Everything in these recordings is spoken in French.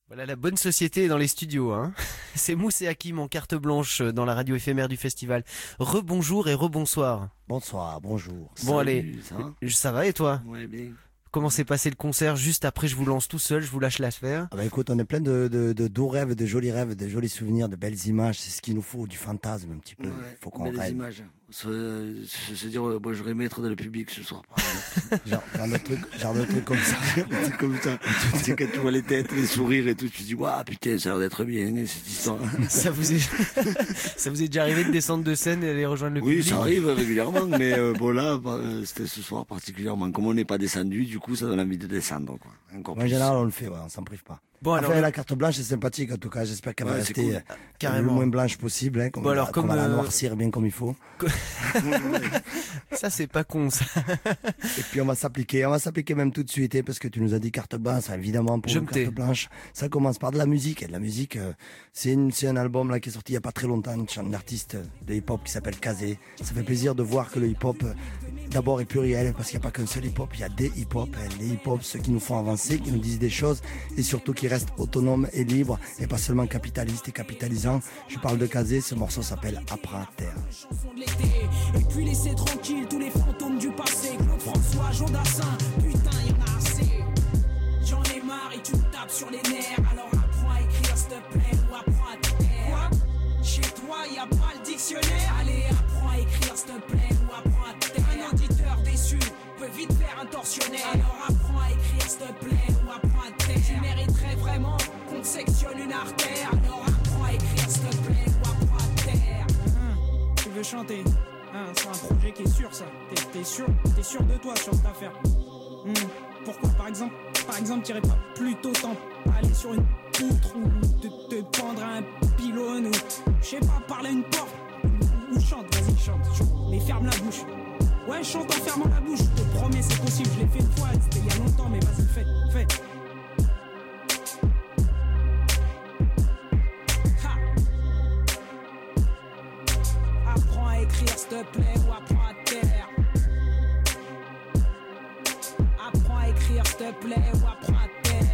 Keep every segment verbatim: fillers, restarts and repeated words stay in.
Voilà la bonne société dans les studios, hein. C'est Mousse et Hakim en carte blanche dans la radio éphémère du festival. Rebonjour et rebonsoir. Bonsoir, bonjour. Bon Salut, allez, ça va, ça va et toi? Ouais, bien. Comment s'est passé le concert? Juste après, je vous lance tout seul, je vous lâche la sphère. Ah bah écoute, on est plein de, de, de doux rêves, de jolis rêves, de jolis souvenirs, de belles images. C'est ce qu'il nous faut, du fantasme un petit peu. Il Ouais, faut qu'on belles rêve. images. Se, se, se dire, euh, bon, j'aurais aimé être dans le public ce soir. Genre, genre de trucs, genre de trucs comme ça. C'est comme ça. Tu sais, quand tu vois les têtes, les sourires et tout, tu te dis, waouh, putain, ça a l'air d'être bien, hein, cette histoire. Ça vous est, ça vous est déjà arrivé de descendre de scène et aller rejoindre le Oui, public? ça arrive régulièrement, mais euh, bon là, bah, c'était ce soir particulièrement. Comme on n'est pas descendu, du coup, ça donne envie de descendre, quoi. Encore En plus. général, on le fait, ouais, on s'en prive pas. Bon, alors, Enfin, la carte blanche est sympathique en tout cas. J'espère qu'elle va Ouais, c'est rester cool. euh, Carrément. le moins blanche possible, hein, qu'on Bon, va, alors, qu'on comme, va la euh, noircir bien comme il faut. ça c'est pas con ça. Et puis on va s'appliquer, on va s'appliquer même tout de suite, hein, parce que tu nous as dit carte blanche, ça, évidemment pour Je une me tais. carte blanche. Ça commence par de la musique, et de la musique, euh, c'est une, c'est un album là qui est sorti il y a pas très longtemps, une, ch- une artiste de hip-hop qui s'appelle Kazé. Ça fait plaisir de voir que le hip-hop euh, d'abord est pluriel, parce qu'il n'y a pas qu'un seul hip-hop, il y a des hip-hop, hein, les hip-hop, ceux qui nous font avancer, qui nous disent des choses, et surtout qui restent autonomes et libres, et pas seulement capitalistes et capitalisants. Je parle de Kazé, ce morceau s'appelle Après à terre. Chanson de l'été, et puis laisser tranquille tous les fantômes du passé. Claude François, Jodassin, putain y'en a assez. J'en ai marre et tu me tapes sur les nerfs. Alors apprends à écrire s'il te plaît ou apprends à te taire. Quoi? Chez toi y'a pas le dictionnaire. Allez apprends à écrire s'il te plaît ou apprends à te taire. Un auditeur déçu peut vite faire un tortionnaire. Alors apprends à écrire s'il te plaît ou apprends à te taire. Tu mériterais vraiment qu'on te sectionne une artère. Alors apprends à écrire s'il te plaît ou apprends à te taire. Tu veux chanter? Hein, c'est un projet qui est sûr, ça. T'es, t'es sûr, t'es sûr de toi sur cette affaire. Hmm. Pourquoi, par exemple, par exemple, t'irais pas plutôt t'empaler sur une poutre ou te, te pendre à un pylône ou, je sais pas, parler à une porte ou, ou chante, vas-y, chante, chante, mais ferme la bouche. Ouais, chante en fermant la bouche. Je te promets, c'est possible. Je l'ai fait une fois, c'était il y a longtemps, mais vas-y, fais, fais. Apprends à écrire s'il te plaît ou apprends à te taire. Apprends à écrire s'il te plaît ou apprends à te taire.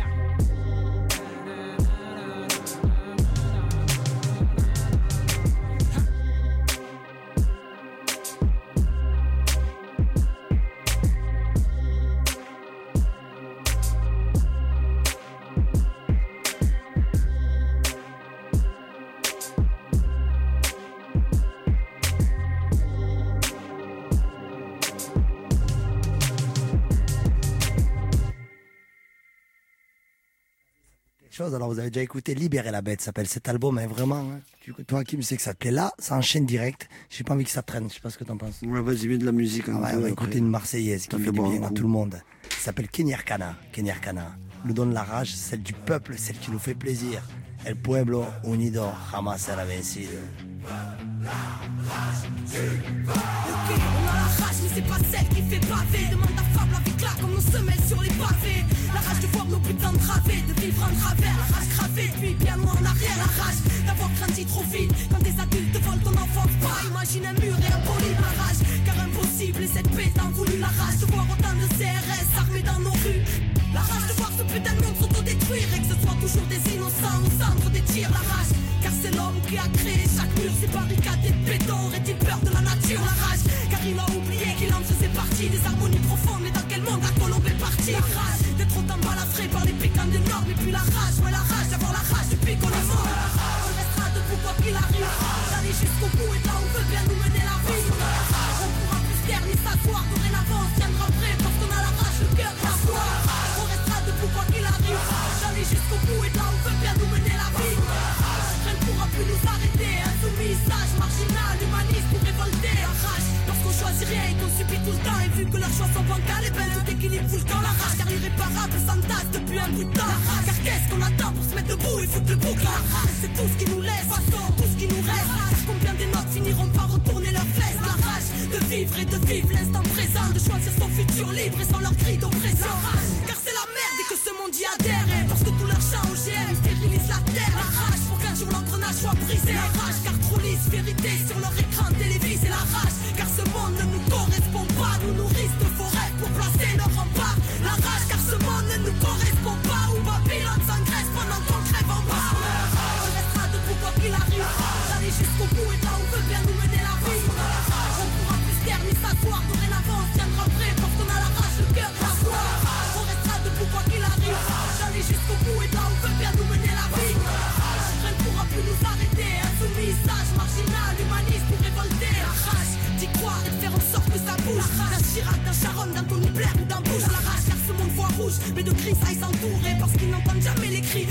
Chose. Alors vous avez déjà écouté Libérer la bête, s'appelle cet album, hein, vraiment. Hein. Tu, toi qui me sais que ça te plaît là, ça enchaîne direct. J'ai pas envie que ça traîne, je sais pas ce que t'en penses. Ouais, vas-y, mets de la musique. Ah Hein, ouais, on va écouter une Marseillaise qui Ça fait fait du boire bien un à coup. tout le monde. Ça s'appelle Kenny Arcana. Kenny Arcana nous donne la rage, celle du peuple, celle qui nous fait plaisir. El pueblo unido jamás será vencido. Ok, on a la rage, mais c'est pas celle qui fait baver. Demande à Fable avec là, comme on se met sur les pavés. La rage de voir nos putains de travées, de vivre en travers. La rage gravée, puis bien loin en arrière. La rage d'avoir grandi trop vite. Quand des adultes volent ton enfance, pas imagine un mur et un poli. La rage, car impossible, et cette paix t'en voulu. La rage de voir autant de C R S armés dans nos rues. La rage de voir ce putain de monde s'autodétruire. Et que ce soit toujours des innocents au centre des tirs. La rage, car c'est l'homme qui a créé chaque mur. Ces barricades et de béton, aurait-il peur de la nature? La rage, car il a oublié qu'il en faisait partie. Des harmonies profondes, mais dans quel monde a Colombé parti? La rage d'être autant balafré par les piquants des normes. Et puis la rage, ouais la rage d'avoir la rage depuis qu'on est mort. On restera debout quoi qu'il arrive, d'aller jusqu'au bout et de là on veut bien nous mener la vie. On pourra plus se taire ni s'asseoir, dorénavant on se tiendra prêt parce qu'on a la rage, le cœur à soi. On restera debout quoi qu'il arrive, d'aller jusqu'au bout et de là on veut bien nous mener la vie. Rien ne pourra plus nous arrêter, insoumis, sage, marginal, humaniste ou révolté. La rage, lorsqu'on choisit rien et qu'on subit tout le temps. Et vu que leurs choix sont bancals, et ben tout équilibre fout le camp. La rage, car l'irréparable s'entasse depuis un bout de temps. La rage, car qu'est-ce qu'on attend pour se mettre debout et foutre le bouc? La rage, c'est tout ce qui nous laisse, façon, tout ce qui nous reste. Car combien des notes finiront par retourner leurs fesses? La rage, de vivre et de vivre l'instant présent, de choisir son futur libre et sans leur cri d'oppression. Car c'est la merde et que ce monde y adhère. Et parce que tout leur chant O G M stérilise la terre. La rage, pour qu'un jour l'engrenage soit brisé. La rage, car trop lisse, vérité sur leur écran télévisé. La rage, car ce monde ne nous correspond pas. Nous nourrissent de forêts pour placer leur rempart. La rage, car ce monde ne nous correspond pas. Où Babylone s'engraisse pendant qu'on crève.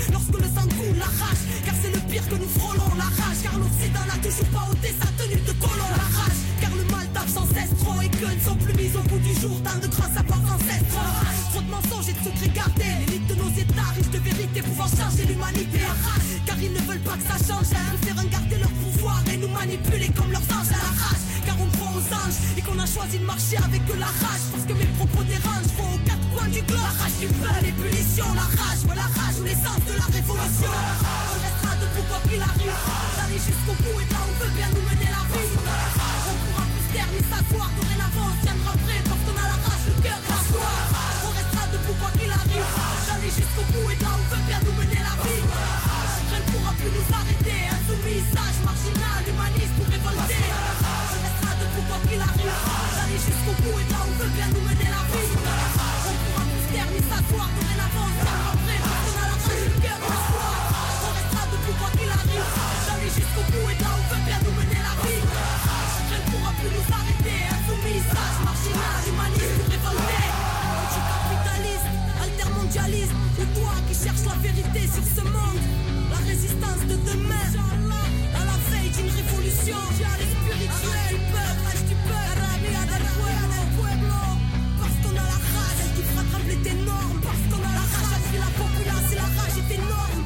lorsque le sang coule la rage, car c'est le pire que nous frôlons, la rage, car l'Occident n'a toujours pas ôté sa tenue de colon, la rage, car le mal tape sans cesse trop et que ne sont plus mises au bout du jour dans de grands savoirs ancestraux. Trop de mensonges et de secrets gardés, l'élite de nos états riches de vérité pouvant changer l'humanité, car ils ne veulent pas que ça change, ils préfèrent garder leur pouvoir et nous manipuler comme leurs anges à la rage, car on croit aux anges et qu'on a choisi de marcher avec la rage, parce que mes propos dérangent, faut aux quatre coins du globe, la rage du peuple, l'ébullition, la rage, ouais la rage ou l'essence de la révolution, on restera debout quoi qu'il arrive, d'aller jusqu'au bout et là on veut bien nous mener la vie, on pourra plus se taire ni s'asseoir, dorénavant on tiendra prêt parce qu'on a la rage, le cœur et la foi, on restera debout quoi qu'il arrive, d'aller jusqu'au bout et là on veut bien nous mener la vie, rien ne pourra plus nous arrêter, insoumis, sage, marginal, humaniste ou révolté, on restera debout quoi qu'il arrive, d'aller jusqu'au bout et là on veut bien nous mener la vie, on pourra plus se taire ni s'asseoir, dorénavant on tiendra prêt parce qu'on a la rage, le cœur et la foi, on restera debout quoi qu'il arrive, d'aller jusqu'au bout et là on veut bien nous mener la vie, rien ne pourra plus nous arrêter, insoumis, sage, marginal, humaniste ou révolté, anticapitaliste, altermondialiste, ou toi qui cherches la vérité sur ce monde, la résistance de demain, à la veille d'une révolution, les spirituels du peuple, rage du peuple, del pueblo, parce qu'on a la rage, elle qui fera trembler tes normes, parce qu'on a la rage, elle fait la populace et la rage est énorme.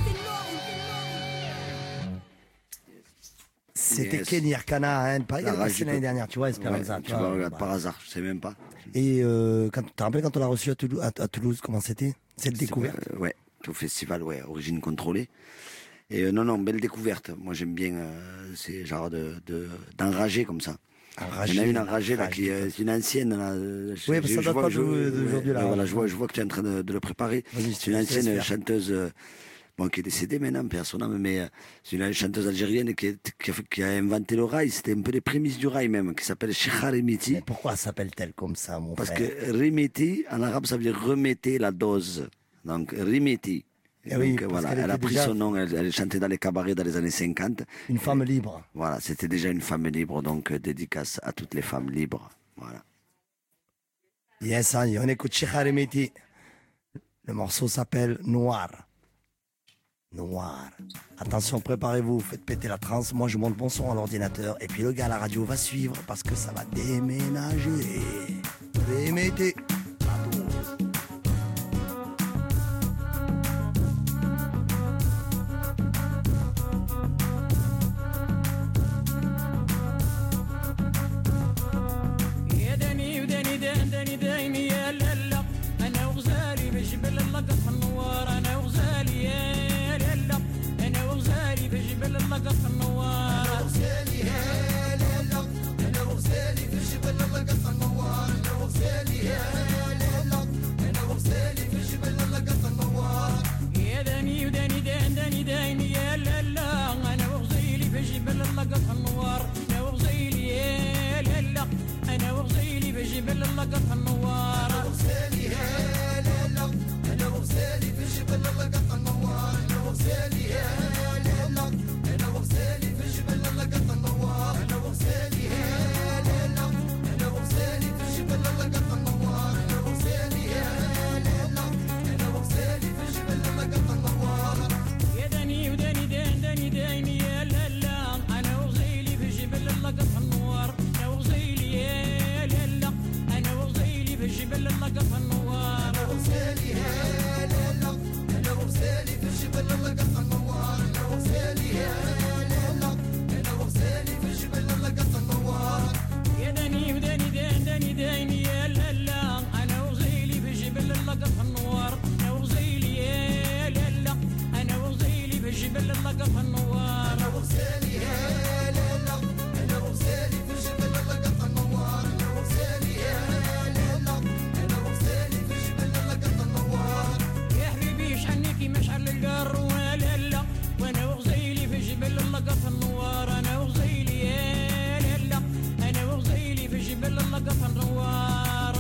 C'était Yes. Kenny Arcana, hein, pareil, La elle est rage passée du l'année peuple. dernière, tu vois, Ouais, Esperanza. tu vois, regarde, par hasard, je sais même pas. Et euh, quand, tu te rappelles quand on l'a reçu à Toulouse, à, à Toulouse comment c'était cette découverte? Euh, ouais, au festival, ouais, origine contrôlée. Et euh, non, non, belle découverte. Moi, j'aime bien euh, ces genres de, de, d'enragés comme ça. Enragé, Il y en a une enragée là, enragé. qui est une ancienne. Là, euh, je- Oui, je- parce que ça je date vois- pas je- de- d'aujourd'hui, là. ouais, Voilà, je vois, je vois que tu es en train de, de le préparer. Vas-y, C'est une je te laisse ancienne faire. chanteuse, euh, bon, qui est décédée maintenant, paix à son âme, mais euh, c'est une chanteuse algérienne qui, est- qui, a, fait- qui a inventé le rail. C'était un peu les prémices du rail même, qui s'appelle Sheikha Remiti. Mais pourquoi s'appelle-t-elle comme ça, mon Parce frère? que Remiti, en arabe, ça veut dire remettez la dose. Donc, Remiti. Eh oui, Donc, parce voilà, qu'elle elle a était pris déjà- son nom, elle, elle chantait dans les cabarets dans les années cinquante. Une femme libre. Voilà, c'était déjà une femme libre, donc euh, dédicace à toutes les femmes libres. Voilà. Yes, hein, on écoute Sheikha Remiti. Le morceau s'appelle Noir. Noir. Attention, préparez-vous, faites péter la transe. Moi, je monte mon son à l'ordinateur. Et puis le gars à la radio va suivre parce que ça va déménager. Remiti. يا دني ودني دن دني دايمي يا لالا انا وغزالي بجبل اللقط النوار انا وغزالي يا لالا انا وغزالي بجبل اللقط النوار انا وغزالي يا لالا انا وغزالي بجبل اللقط النوار انا وغزالي يا لالا انا وغزالي بجبل اللقط النوار يا دني ودني دن دني دايمي يا لالا انا وغزالي بجبل اللقط النوار انا وغزالي يا لالا انا وغزالي بجبل اللقط النوار انا وغزالي يا لالا انا وغزالي بجبل اللقط النوار انا وغزالي يا لالا انا وغزالي بجبل اللقط النوار انا وغزالي يا لالا انا وغزالي بجبل اللقط النوار انا وغزالي يا لالا انا وغزالي بجبل اللقط النوار يا دني ودني دن دني دني يا لالا انا وغزالي بجبل اللقط النوار انا وغزالي يا لالا انا وغزالي بجبل اللقط النوار انا وغزالي يا لالا انا وغزالي بجبل اللقط النوار انا وغزالي يا لالا انا وغزالي بجبل اللقط النوار يا دني ودني دن دني دني يا لالا انا وغزالي بجبل اللقط النوار انا وغزالي يا لالا انا وغزالي بجبل اللقط النوار انا وغزالي يا لالا انا وغزالي بجبل اللقط النوار انا وغزالي يا لالا انا وغزالي بجبل اللقط النوار يا حبيبي شحنيكي مشعل القار لالا وانا وغزالي بجبل اللقط النوار انا وغزالي يا لالا انا وغزالي بجبل اللقط النوار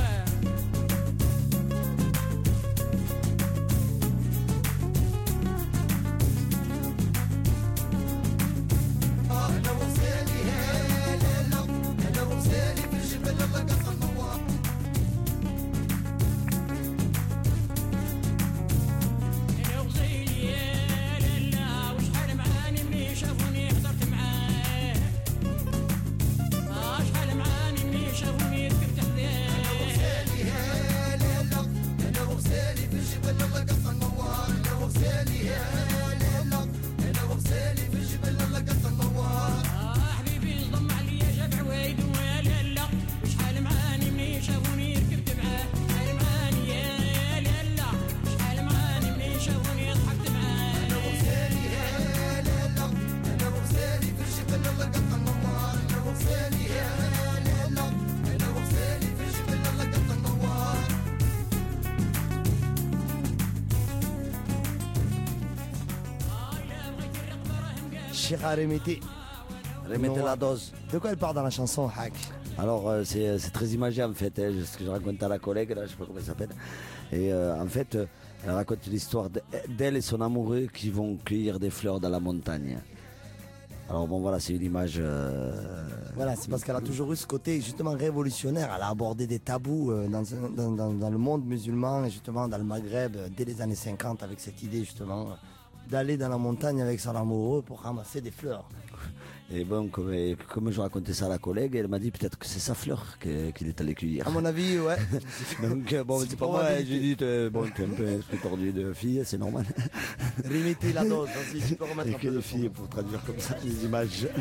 Chira Remettez. Remettez la dose. De quoi elle parle dans la chanson, Hack? Alors euh, c'est c'est très imagé en fait, hein, ce que je raconte à la collègue, là, je sais pas comment elle s'appelle. Et euh, en fait, euh, elle raconte l'histoire d'elle et son amoureux qui vont cueillir des fleurs dans la montagne. Alors bon voilà, c'est une image... Euh... Voilà, c'est parce qu'elle a toujours eu ce côté justement révolutionnaire. Elle a abordé des tabous euh, dans, dans, dans, dans le monde musulman et justement dans le Maghreb euh, dès les années cinquante avec cette idée justement euh, d'aller dans la montagne avec son amoureux pour ramasser des fleurs. Et bon, comme, et comme je racontais ça à la collègue, elle m'a dit peut-être que c'est sa fleur que, qu'il est allé cueillir. À mon avis, ouais. Donc euh, bon, c'est, c'est pas moi, j'ai dit, euh, bon, t'es un peu esprit tordu de fille, c'est normal. Remettez la dose, aussi, tu peux remettre Et un que peu de les filles, pour traduire comme ça les images. C'est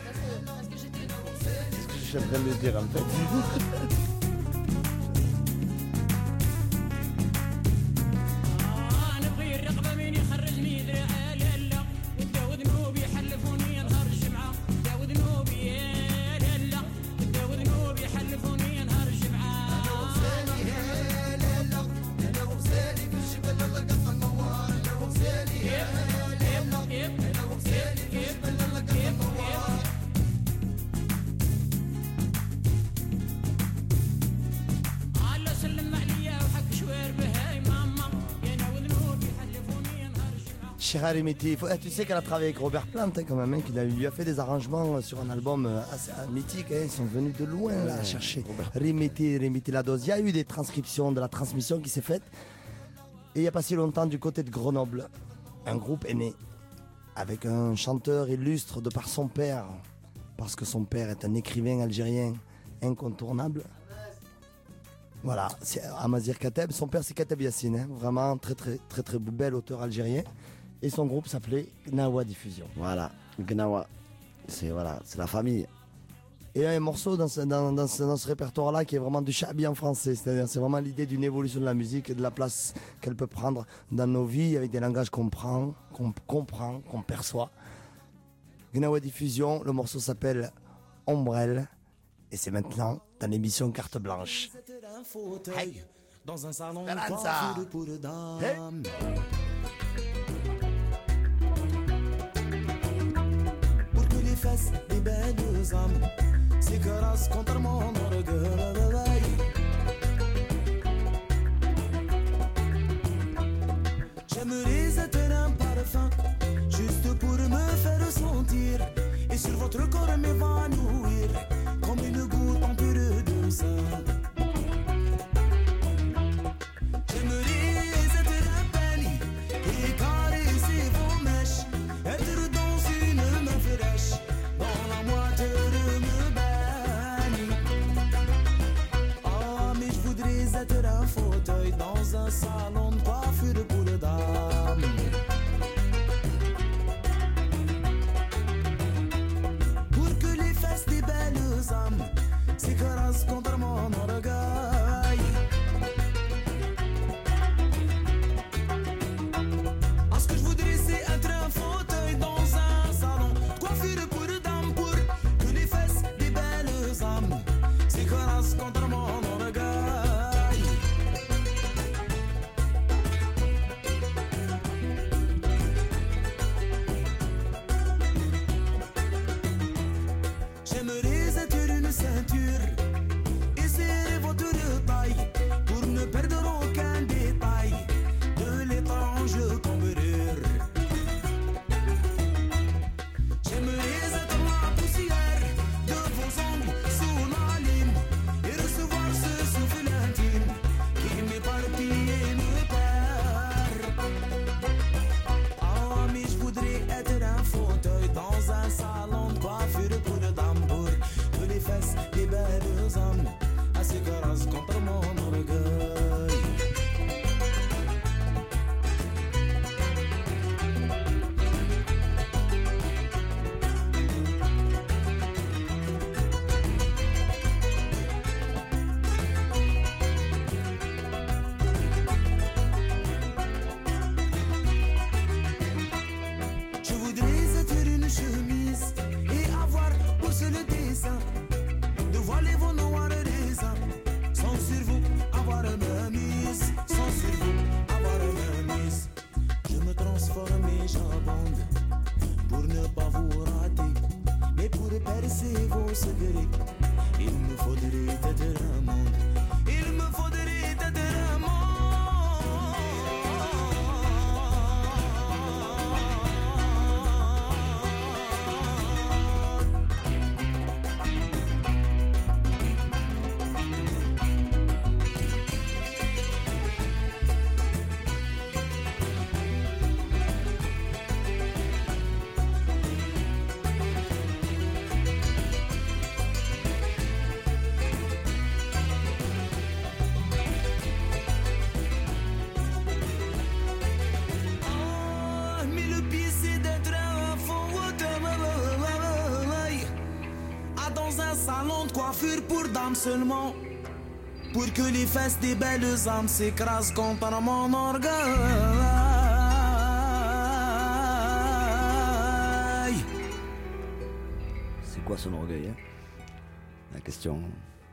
ce que je suis en train de dire en fait. Chira Remettez, faut- eh, tu sais qu'elle a travaillé avec Robert Plant hein, quand même, hein, qu'il a, il lui a fait des arrangements euh, sur un album euh, assez euh, mythique, hein, ils sont venus de loin là à chercher. Remettez, remettez la dose. Il y a eu des transcriptions de la transmission qui s'est faite. Et il n'y a pas si longtemps du côté de Grenoble, un groupe est né avec un chanteur illustre de par son père, parce que son père est un écrivain algérien incontournable. Voilà, c'est Amazir Kateb. Son père c'est Kateb Yassine, hein, vraiment très très très très bel auteur algérien. Et son groupe s'appelait Gnawa Diffusion. Voilà, Gnawa, c'est voilà, c'est la famille. Et il y a un morceau dans ce, dans, dans ce, dans ce répertoire-là qui est vraiment du chabi en français. C'est-à-dire c'est vraiment l'idée d'une évolution de la musique et de la place qu'elle peut prendre dans nos vies avec des langages qu'on prend, qu'on comprend, qu'on perçoit. Gnawa Diffusion, le morceau s'appelle Ombrelle. Et c'est maintenant dans l'émission Carte Blanche. Hey. Dans un salon Balanza. de pour dames. Pour que les fesses des belles âmes s'écrasent contre mon orgueil. J'aimerais être un parfum juste pour me faire sentir et sur votre corps m'évanouir comme une goutte en pure de sang. J'aimerais être un peigne et caresser vos mèches, être dans une main fraîche, dans la moitié de me baigne. Ah, mais je voudrais être un fauteuil dans un salon de coiffure pour les dames. Pour que les fesses des belles âmes s'écrasent contre mon orgueil. Ah, ce que je voudrais c'est être un fauteuil dans un salon de coiffure pour dames, pour que les fesses des belles âmes s'écrasent contre mon orgueil. J'aimerais être une ceinture et serrer votre taille pour ne perdre aucun détail de l'étrange cambrure. J'aimerais être la poussière de vos ongles sous la lime et recevoir ce souffle intime qui m'éparpille et me perd. Ah, mais je voudrais être un fauteuil dans un salon de coiffure pour dames, pour que les fesses des belles âmes s'écrasent contre mon orgueil. Je voudrais être une chemise et avoir pour seul dessin de voiler vos noirs raisins, sans sur vous avoir une mise, sans sur vous avoir une mise. Je me transforme et j'abonde pour ne pas vous rater. Mais pour percer vos secrets, il me faudrait peut-être un monde. Il me faudrait peut-être un monde. Pour dames seulement, pour que les fesses des belles âmes s'écrasent contre mon orgueil. C'est quoi son orgueil, hein? La question.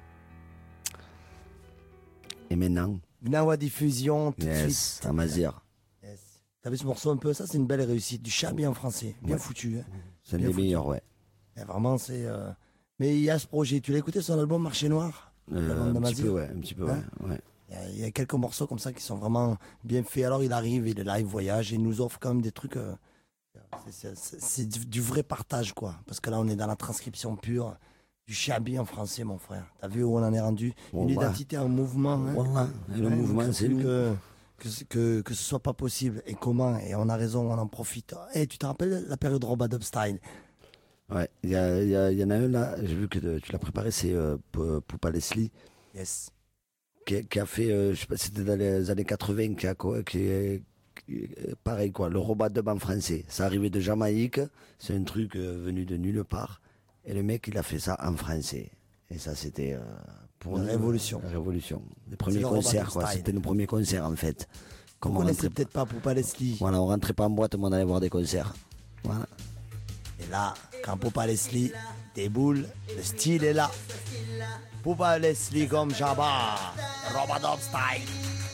Et maintenant? Gnawa diffusion, tout de Yes, suite. Amazir. Yes. T'as vu ce morceau un peu? Ça, c'est une belle réussite. Du chablis en français. Bien Ouais. foutu. Hein. C'est un Bien des foutu. meilleurs, ouais. Et vraiment, c'est. euh, Mais il y a ce projet. Tu l'as écouté son album Marché Noir? Euh, L'album un petit d'Amazir. peu, ouais, un petit peu, Hein? ouais. ouais. Il y, a, il y a quelques morceaux comme ça qui sont vraiment bien faits. Alors il arrive, il est là, il voyage et il nous offre quand même des trucs. euh, c'est- c'est c'est du, du vrai partage, quoi. Parce que là, on est dans la transcription pure du chablis en français, mon frère. T'as vu où on en est rendu? Une Wallah. identité en mouvement. Hein. Wallah. Et le Ouais, mouvement, on c'est crée nous. que, que, ce- que, que ce soit pas possible. Et comment? Et on a raison, on en profite. Et tu te rappelles la période Robadub Style? Ouais, il y, a- il y, a- il y en a un là, j'ai vu que de- tu l'as préparé, c'est euh, P- Poupa Leslie, Yes. qui, a- qui a fait, euh, je sais pas, c'était dans les années quatre-vingts, qui a quoi, qui est qui- euh, pareil quoi, le robadub en français. Ça arrivait de Jamaïque, c'est un truc euh, venu de nulle part, et le mec il a fait ça en français. Et ça c'était euh, pour Une nous, révolution. La révolution. Les premiers le concerts, robadub quoi. style. C'était nos premiers concerts en fait. Vous Comme on connaissez rentrait, peut-être pas Poupa Leslie. voilà, on rentrait pas en boîte, mais on allait voir des concerts. Voilà. Et là, quand Poupa Leslie déboule, le style est là. Poupa Leslie comme Jabba, Robadub Style.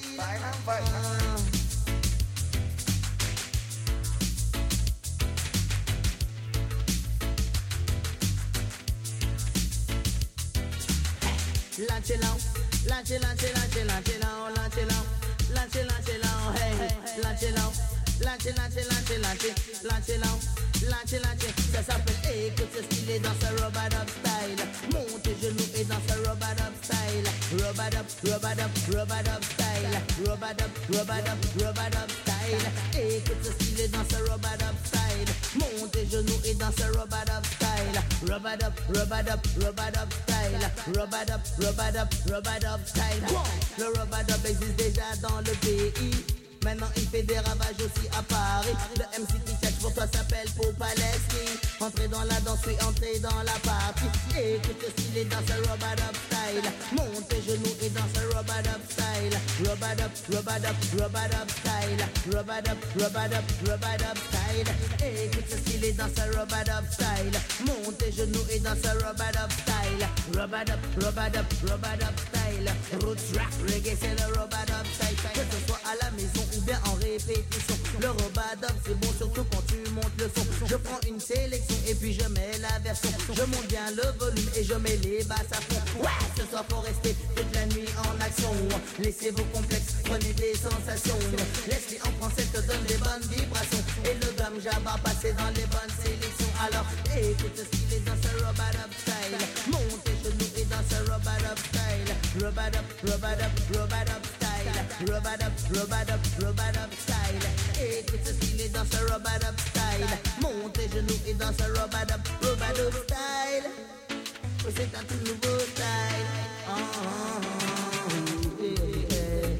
Launch it out, launch it, launch it, launch it, launch it out, launch it out, launch it, launch it out, hey, launch it out, launch it, launch it, launch it, launch it, launch it out, launch it, launch it. Ça s'appelle écoute ce style et dans ce Robadub style. Monte tes genoux et dans ce Robadub style. Robadub, Robadub, Robadub style. Robadub, Robadub, Robadub style. Écoute ce style et dans ce Robadub style. Monte tes genoux et dans ce Robadub style. Robadub, Robadub, Robadub style. Robadub, Robadub, Robadub style. Le Robadub existe déjà dans le pays. Maintenant il fait des ravages aussi à Paris. Le M C qui catch pour toi s'appelle Poupa Leslie. Entrez dans la danse, puis entrez dans la partie. Écoute ce style et dans ce Robadub style. Monte tes genoux et dans ce Robadub style. Robadub, Robadub, Robadub style. Robadub, Robadub, Robadub style. Écoute ce style et dans ce Robadub style. Monte tes genoux et dans ce Robadub style. Robadub, Robadub, Robadub style. Roots rap, reggae c'est le Robadub style. Que ce soit à la maison ou bien en répétition, le Robadub c'est bon surtout quand tu montes le son. Je prends une sélection et puis je mets la version. Je monte bien le volume et je mets les basses à fond. Ouais, ce soir faut rester toute la nuit en action. Laissez vos complexes, prenez des sensations. Leslie en français te donne des bonnes vibrations. Et le dame Jabba passer dans les bonnes sélections. Alors écoute ce style est dans ce Robadub style. Monte tes genoux et dans ce Robadub style. Robadub, Robadub, Robadub style. Robadub, Robadub, Robadub style. Écoute ce style est dans ce Robadub style. Monte tes genoux et dans ce Robadub, Robadub style. Oh, c'est un tout nouveau style. Oh, oh, oh, yeah, yeah.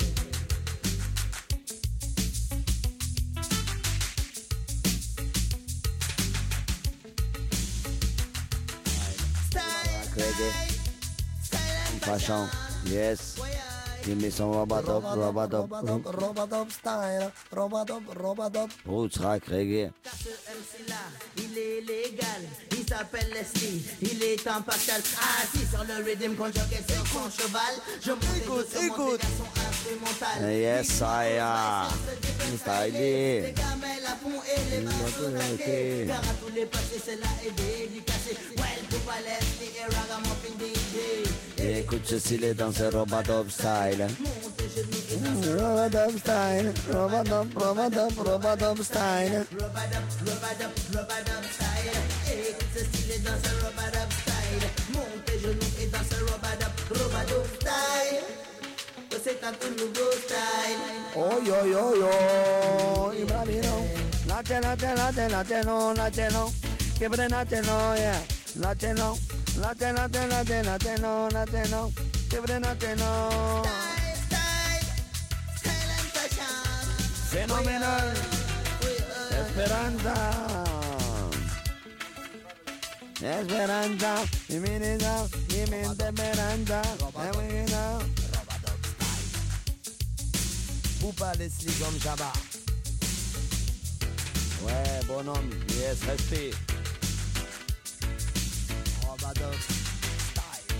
Style, Reggae. style, Fashion. Yes. Il met son Robadub, Robadub. Robadub Style, Robadub, Robadub. Roots, rock, reggae. ce M C là, il est légal, il s'appelle Leslie, il est en pascal. Assis sur le rhythm conjugué sur son cheval. Je monte Écoute, et je écoute. son instrumental. Yes, I am. Stylé. Les gamelles, la pont et les mains sur la tête. Car à tous les passés, c'est là et dédicacé. Well, pour Leslie et Ragamuffin D J. Et écoute ceci, les danseurs Robadop style. Monte et genoux et Robadop style. Robadop, Robadop, Robadop style. Rub-a-dub, rub-a-dub, rub-a-dub style. Écoute ce style et danse un rub-a-dub style. Monte tes genoux et danse un rub-a-dub, rub-a-dub style. Que c'est un tout nouveau style. Oh yo yo yo, Ibrahimo. Latino, latino, latino, latino. Give it a latino, yeah. Latino, latino, latino, latino, latino. Give it a latino. Style, style, style and fashion. Fenomenal. We are Esperanza. Esperanza. Y minida, y mente esperanza. Esperanza. Poupa Leslie comme Jabba. Ouais, bonhomme. Yes, respect. Robadov style.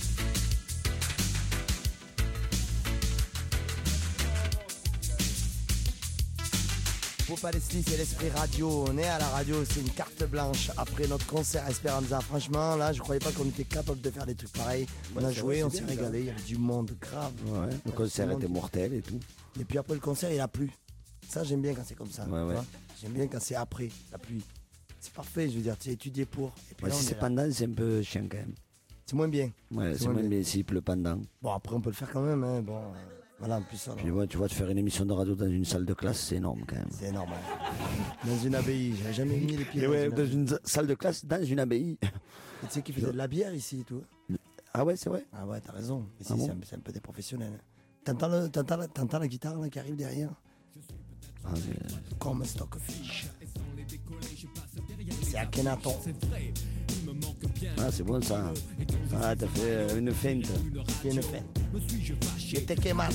Poupa Leslie, c'est l'esprit radio. On est à la radio, c'est une carte blanche. Après notre concert Esperanza, franchement, là, je croyais pas qu'on était capable de faire des trucs pareils. On Ouais, a c'est joué, vrai, on c'est s'est bien, régalé. Il y avait du monde grave. Ouais, le concert était mortel et tout. Et puis après le concert, il a plu. Ça, j'aime bien quand c'est comme ça. Ouais, tu ouais. vois. J'aime bien quand c'est après la pluie. C'est parfait, je veux dire, tu as étudié pour. Et puis Ouais, là, si on est c'est là. pendant, c'est un peu chiant quand même. C'est moins bien. Ouais, C'est c'est moins moins bien. bien s'il pleut pendant. Bon, après, on peut le faire quand même. Hein. Bon, euh, voilà, en plus, ça, Puis ouais, tu vois, te faire une émission de radio dans une salle de classe, c'est énorme quand même. c'est énorme. hein. Dans une abbaye, j'avais jamais mis les pieds Et dans ouais, une dans abbaye. une salle de classe, dans une abbaye. Et tu sais qui faisait de la bière ici et tout. Ah ouais, c'est vrai. Ah ouais, t'as raison. Ici, Ah bon c'est un, c'est un peu des professionnels. hein. T'entends, le, t'entends, la, t'entends la guitare là, qui arrive derrière Ah, mais, Comme un stockfish. C'est Akhenaton. ah, c'est bon ça. Ah, t'as fait euh, une feinte. C'est une fête. J'étais Kemal.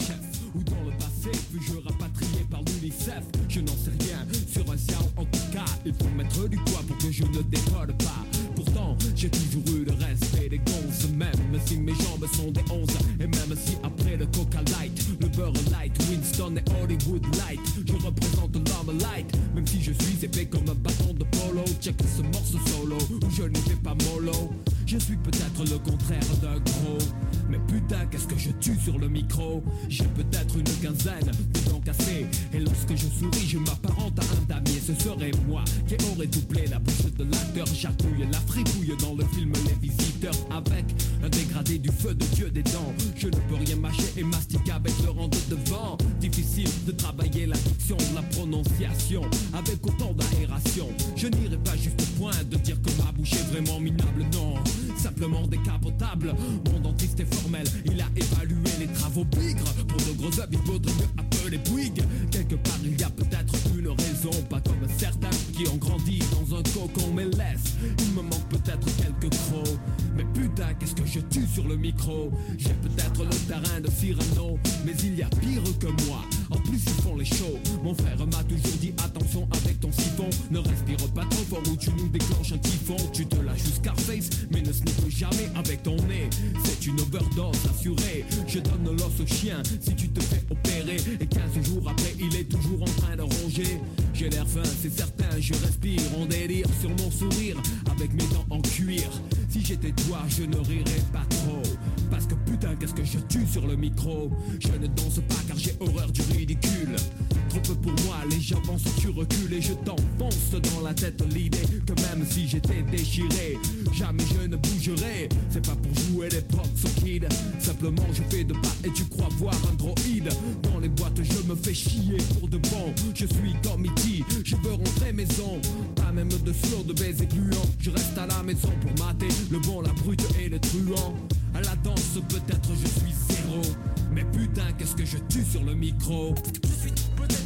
Ou dans le passé, fus-je rapatrié par l'UNICEF? Je n'en sais rien, sur un ciao en tout cas. Il faut mettre du poids pour que je ne décolle pas. Pourtant, j'ai toujours eu le respect des gonzes. Même si mes jambes sont des onze. Et même si après le Coca Light, le Beurre Light, Winston et Hollywood Light, je représente l'homme light. Même si je suis épais comme un bâton de polo. Check ce morceau solo, où je n'y vais pas mollo. Je suis peut-être le contraire d'un gros. Mais putain, qu'est-ce que je tue sur le micro. J'ai peut-être une quinzaine de dents cassées. Et lorsque je souris, je m'apparente à un damier. Ce serait moi qui aurais doublé la bouche de l'acteur. J'accouille la fripouille dans le film Les Visiteurs. Avec un dégradé du feu de Dieu des dents. Je ne peux rien mâcher et mastiquer avec le rang de devant. Difficile de travailler la diction, la prononciation avec autant d'aération. Je n'irai pas juste au point de dire que ma bouche est vraiment minable. Non, simplement décapotable. Mon dentiste est formel, il a évalué les travaux bigres. Pour de gros œufs, il vaudrait mieux appeler Bouygues. Quelque part, il y a peut-être une raison. Pas comme certains qui ont grandi dans un cocon. Mais laisse, il me manque peut-être quelques crocs. Mais putain, qu'est-ce que je tue sur le micro. J'ai peut-être le terrain de Cyrano, mais il y a pire que moi. En plus, ils font les shows. Mon frère m'a toujours dit attention avec ton siphon. Ne respire pas trop fort ou tu nous déclenches un typhon. Tu te lâches jusqu'à Scarface, mais ne sniffle jamais avec ton nez. C'est une overdose assurée. Je donne l'os au chien si tu te fais opérer. Et quinze jours après, il est toujours en train de ronger. J'ai l'air fin, c'est certain, je respire en délire sur mon sourire avec mes dents en cuir. Si j'étais toi, je ne rirais pas trop. Parce que putain, qu'est-ce que je tue sur le micro. Je ne danse pas car j'ai horreur du ridicule. Trop peu pour moi, les gens pensent que tu recules. Et je t'enfonce dans la tête l'idée que même si j'étais déchiré, jamais je ne bougerai. C'est pas pour jouer les procs au kid. Simplement je fais de pas et tu crois voir un droïde. Dans les boîtes je me fais chier pour de bon. Je suis comme E T, je veux rentrer maison. Pas même de slow, de baiser gluant. Je reste à la maison pour mater le bon, la brute et le truand. À la danse peut-être je suis zéro. Mais putain qu'est-ce que je tue sur le micro. Je suis peut-être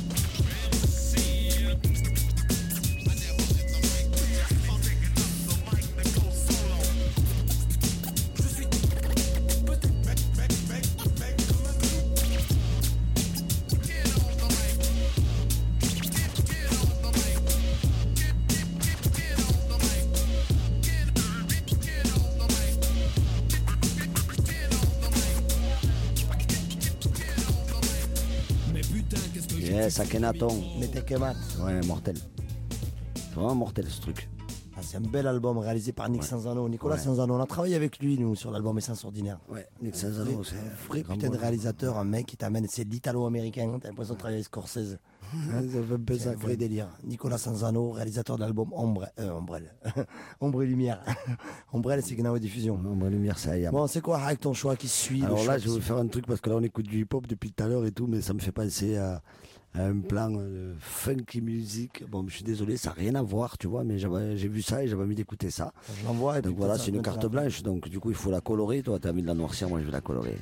Yes, Akhenaton. Mettez Kemat. Ouais, mortel. C'est vraiment mortel ce truc. Ah, c'est un bel album réalisé par Nick Ouais. Sanzano. Nicolas Ouais. Sanzano, on a travaillé avec lui, nous, sur l'album Essence Ordinaire. Ouais, Nick Sanzano, c'est Un vrai grand putain de bonheur. réalisateur, un mec qui t'amène, c'est l'italo-américain, t'as l'impression de travailler avec Scorsese. Ça fait un peu C'est ça, un quoi. vrai délire. Nicolas Sanzano, réalisateur de l'album Ombre, euh, Ombrelle. Ombre et Lumière. Ombrelle, c'est Gnawa Diffusion. Non, moi, lumière, ça y est. Bon, c'est quoi avec ton choix qui suit le Alors choix là, qui je vais vous suit faire un truc parce que là, on écoute du hip-hop depuis tout à l'heure et tout, mais ça me fait penser à, à un plan euh, funky music. Bon, je suis désolé, ça n'a rien à voir, tu vois, mais j'avais- j'ai vu ça et j'avais envie d'écouter ça. Je l'envoie. et puis Donc voilà, peut-être c'est ça une peut être carte la- blanche, donc du coup, il faut la colorer. Toi, tu as mis de la noirceur, moi, je vais la colorer.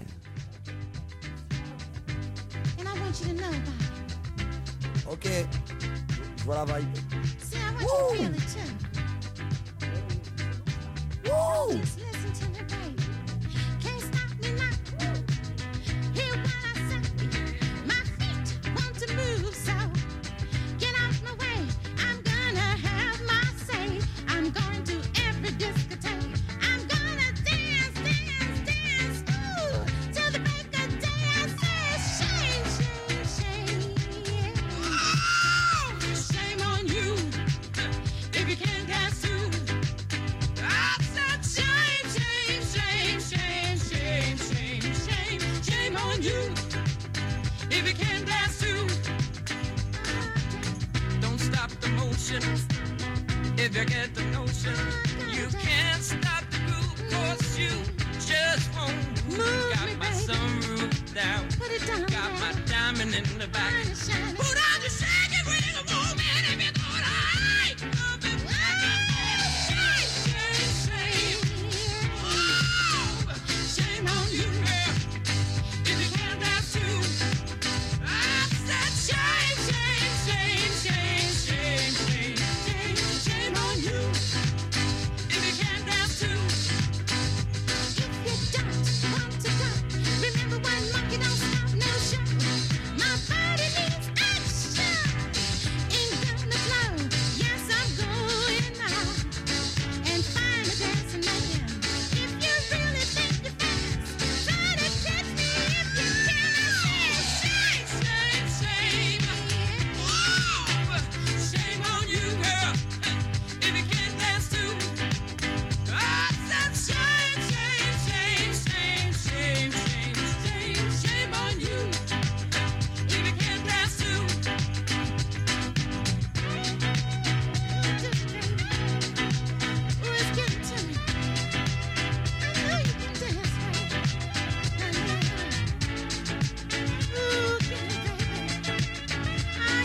And I want you to know about it. Ok. Je vois la vibe. See, I want you to feel it too. So just listen to me, baby. Can't stop me now. Hear what I say. My feet want to move, so get out my way. I'm gonna have my say. I'm going to every discotheque. I'm gonna dance, dance, dance, ooh, till the break of day. I say, shame, shame, shame. Oh, shame on you if you can't dance too. I said, shame, shame, shame, shame, shame, shame, shame, shame on you if you can't dance too. Don't stop the motion if you get the notion. You can't stop the groove cause you just won't move. Move Got me, my baby. sunroof down, Put it down, got my baby. diamond in the back. Shine it, shine it. Put on the shaking ring of woman if you're gonna hide. Up and back and shame, shame, shame. Oh, shame on you, girl, if you can't dance too. I said shame, shame, shame, shame, shame, shame, shame, shame on you if you can't dance too. If you don't want to go, remember one monkey don't stop no show. My body needs action. Ain't gonna flow. Yes, I'm going now and find a dancing man. If you really think you're fast, try to catch me if you can. I said, Shame, shame, shame. Oh, shame on you, girl, if you can't dance too. I said shame, shame, shame, shame, shame, shame, shame, shame on you if you can't dance too. oh, it's getting to me. I know you can dance, baby. Ooh, get it, baby. I,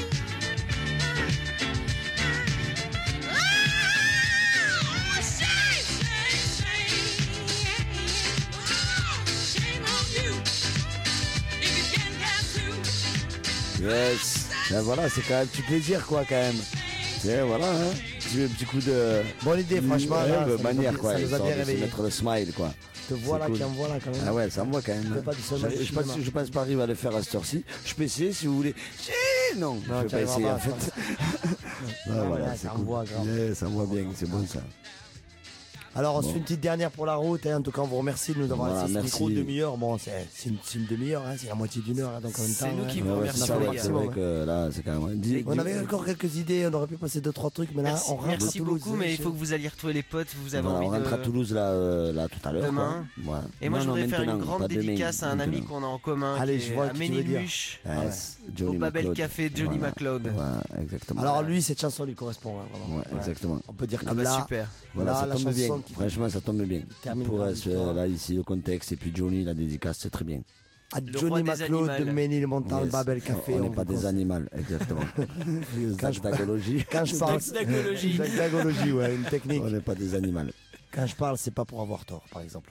Oh, shame, shame, shame. Oh, shame on you if you can't dance too. Yes. Ben voilà, c'est quand même un petit plaisir, quoi, quand même. Et voilà, hein. Tu veux un petit coup de. Bonne idée, franchement. Ouais, là, de ça nous a manière, bien- quoi. Ça nous a histoire bien de se réveillé. mettre le smile, quoi. Je te vois C'est là, cool. qui envoie là quand même. Ah ouais, ça me voit quand même. fais pas du seul J'arrive- du Je pense, cinéma. je pense pas arriver à le faire à cette heure-ci. Je peux essayer si vous voulez. Si, non, je vais tu pas arriveras essayer pas, en fait. ça Ah, Non, voilà, mais là, c'est ça cool. envoie grave. Yeah, ça envoie bien, c'est bon ça. Alors, on se Bon. fait une petite dernière pour la route. hein. En tout cas, on vous remercie de nous avoir Voilà, laissé ce merci. micro de demi-heure. Bon, c'est c'est une, c'est une demi-heure, hein, c'est la moitié d'une heure. hein, donc en même C'est temps, nous hein. qui Ouais, vous ouais, remercions, c'est ça, les ouais, gars. c'est vrai que là, c'est quand même. Dis- On dis- avait encore quelques idées, on aurait pu passer deux trois trucs, mais là, Merci, on rentre merci à Toulouse. beaucoup, mais il faut que vous alliez retrouver les potes. Vous avez Voilà, envie on rentre de... à Toulouse là, euh, là tout à l'heure. Demain. quoi. Ouais. Et moi, Non, je non, voudrais faire une maintenant, grande pas demain, dédicace à un ami maintenant. qu'on a en commun. Allez, qui je est vois à qui tu veux dire. Ménimuche, Yes, Johnny au Babel McLeod. Café de Johnny Voilà. McLeod. Ouais, exactement. Alors lui, cette chanson lui correspond. hein, vraiment. Ouais, exactement. On peut dire que Ah bah là, super. Voilà, là, ça la tombe bien. chanson qui- Franchement, ça tombe bien. termine Pour par euh, l'histoire. là, ici, le contexte, et puis Johnny, la dédicace, c'est très bien. à Le Johnny roi des McLeod de animaux. Ménilmontant, Yes. Babel Café. On n'est vous pas des conseille. animaux, exactement. Quand je- Zagdagologie. Quand je parle, Zagdagologie. Zagdagologie, ouais, une technique. On n'est pas des animaux. Quand je parle, c'est pas pour avoir tort, par exemple.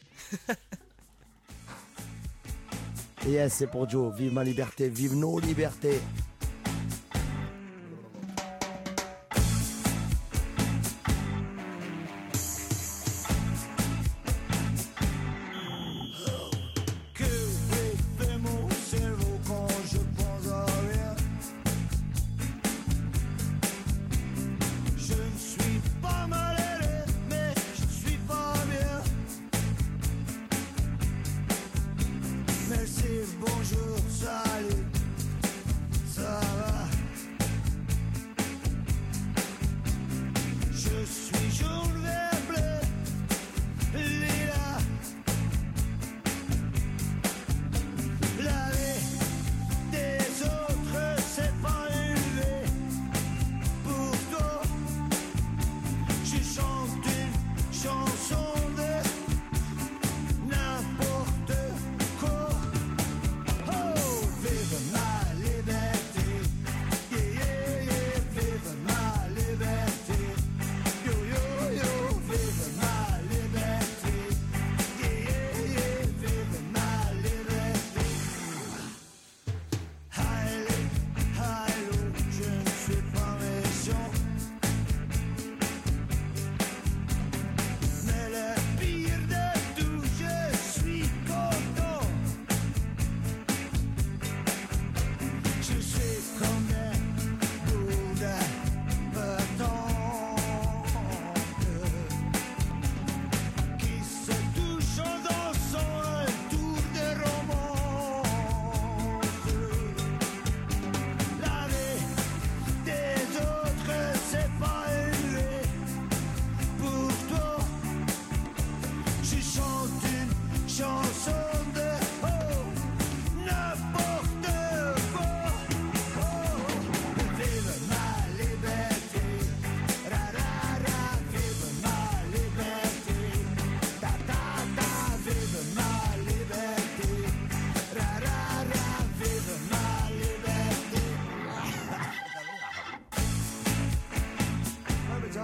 Et yes, c'est pour Joe. Vive ma liberté, vive nos libertés. Que fait mon cerveau quand je pense à rien? Je ne suis pas malheureux, mais je ne suis pas bien. Merci, bonjour, salut,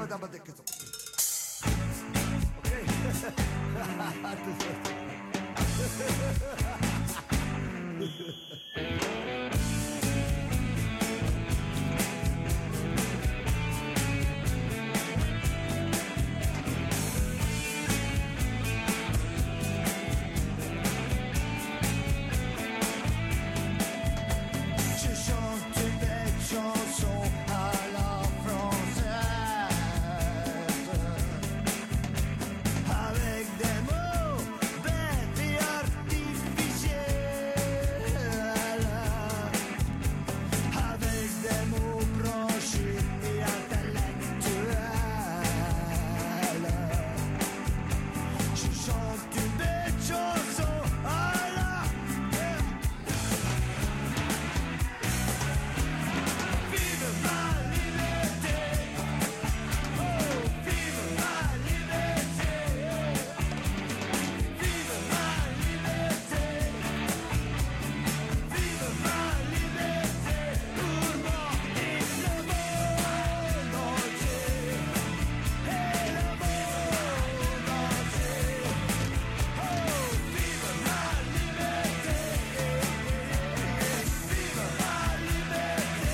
Je chante des chansons à la française, avec des mots bêtes et artificiels, avec des mots branchés et intellectuels. Je chante des chansons à la Vive ma liberté, oh, vive ma liberté, vive ma liberté, vive ma liberté pour moi et le monde entier, et le monde entier, oh, vive ma liberté, vive ma liberté.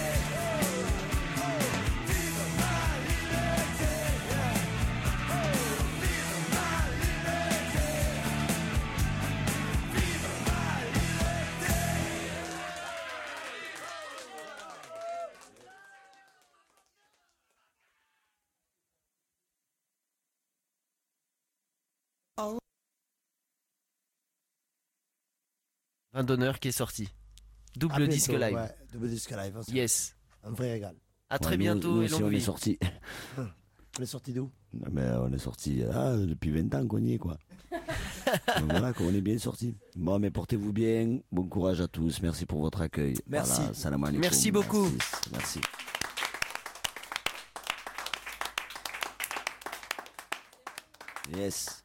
Vin d'honneur qui est sorti. Double À bientôt, disque live. ouais, double disque live. hein, c'est Yes. Un vrai régal. À très Ouais, nous- bientôt nous et aussi, longue on est vie. sorti. On est sorti d'où? Mais on est sorti ah, depuis vingt ans qu'on y est, quoi. Donc voilà, qu'on est bien sorti. Bon, mais portez-vous bien. Bon courage à tous. Merci pour votre accueil. Merci. Voilà, salam alaikum. Merci beaucoup. Merci. Merci. Yes.